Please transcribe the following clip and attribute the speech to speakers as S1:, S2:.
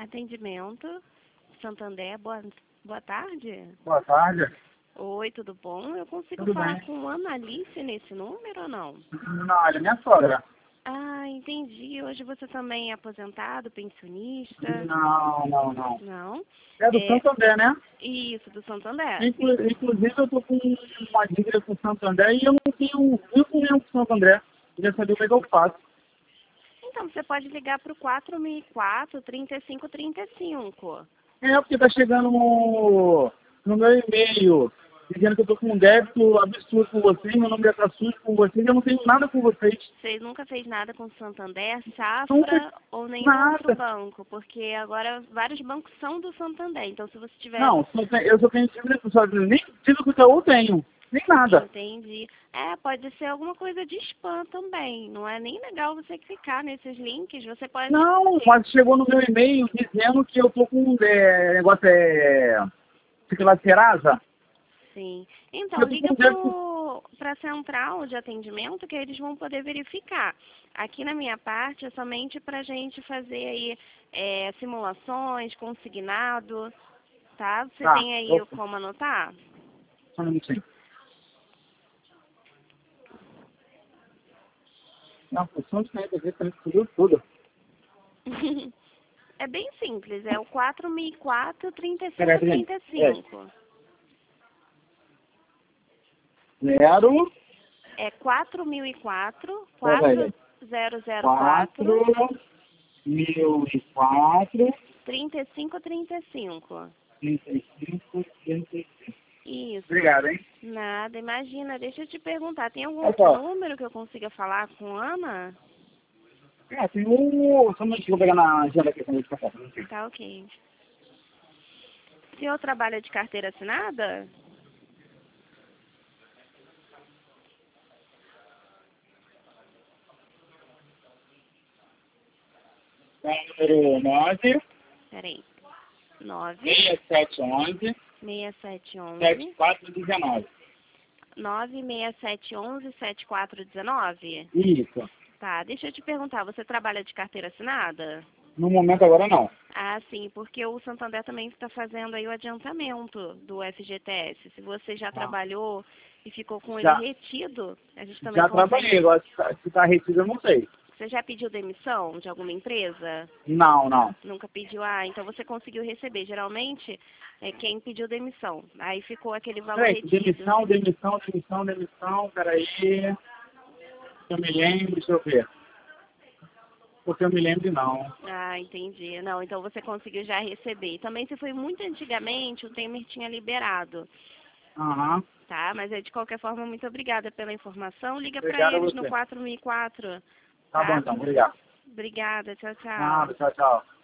S1: Atendimento, Santander, boa tarde.
S2: Boa tarde.
S1: Oi, tudo bom? Eu consigo
S2: Tudo
S1: falar
S2: bem?
S1: com Ana Alice nesse número ou não?
S2: Não, ela é minha sogra.
S1: Ah, entendi. Hoje você também é aposentado, pensionista?
S2: Não.
S1: Não?
S2: É do Santander, né?
S1: Isso, do Santander.
S2: Inclusive, eu tô com uma dívida com o Santander e eu não tenho vivo mesmo com o Santander. Queria saber o que é que eu faço.
S1: Então, você pode ligar para o 4004 3535.
S2: É, porque tá chegando no meu e-mail dizendo que eu tô com um débito absurdo com vocês, meu nome já tá sujo com vocês, eu não tenho nada com vocês.
S1: Você nunca fez nada com o Santander,
S2: Nunca,
S1: Safra ou nenhum outro
S2: nada.
S1: banco? Porque agora vários bancos são do Santander. Então, se você tiver...
S2: Não, eu só tenho dívida com o Santander, nem dívida com o Itaú eu tenho, nem nada.
S1: Entendi. Pode ser alguma coisa de spam também. Não é nem legal você clicar nesses links. Você pode...
S2: Não, mas chegou no meu e-mail dizendo que eu tô com um negócio, fica lá de Serasa.
S1: Sim. Então,
S2: Eu tô
S1: liga
S2: com débito.
S1: para a central de atendimento que eles vão poder verificar. Aqui na minha parte é somente para a gente fazer aí simulações, consignado, tá? Você
S2: Tá,
S1: tem aí como anotar?
S2: só um minutinho. Não, função de caneta aqui, também tudo.
S1: É bem simples, é o 4004
S2: Peraí.
S1: 3535.
S2: Zero.
S1: É 4004
S2: Peraí.
S1: 4004
S2: 4004
S1: 3535.
S2: 35, 35.
S1: Isso.
S2: Obrigado, hein?
S1: Nada, imagina. Deixa eu te perguntar, tem algum
S2: Olha
S1: outro
S2: só.
S1: número que eu consiga falar com Ana?
S2: Tem um... Só um minutinho, vou pegar na agenda aqui quando eu ficar falando.
S1: Tá ok. O senhor trabalha de carteira assinada?
S2: Número 9,
S1: Peraí. 9
S2: 6711
S1: 6711
S2: 7419.
S1: 96711 7419?
S2: Isso.
S1: Tá, deixa eu te perguntar, você trabalha de carteira assinada?
S2: No momento agora não.
S1: Ah, sim, porque o Santander também está fazendo aí o adiantamento do FGTS. Se você já trabalhou e ficou com ele
S2: Já.
S1: retido, a gente também
S2: Já
S1: consegue...
S2: trabalhei, agora se tá retido eu não sei.
S1: Você já pediu demissão de alguma empresa?
S2: Não.
S1: Nunca pediu? Ah, então você conseguiu receber. Geralmente é quem pediu demissão. Aí ficou aquele valor
S2: Peraí,
S1: retido.
S2: demissão, peraí. Eu me lembro, deixa eu ver. Porque eu me lembro não.
S1: Ah, entendi. Não, então você conseguiu já receber. E também se foi muito antigamente, o Temer tinha liberado.
S2: Aham.
S1: Tá, mas de qualquer forma, muito obrigada pela informação. Liga para
S2: Obrigado a
S1: eles
S2: você.
S1: no 4004.
S2: Tá bom então, obrigado.
S1: Obrigada, tchau, tchau.
S2: Nada, tchau.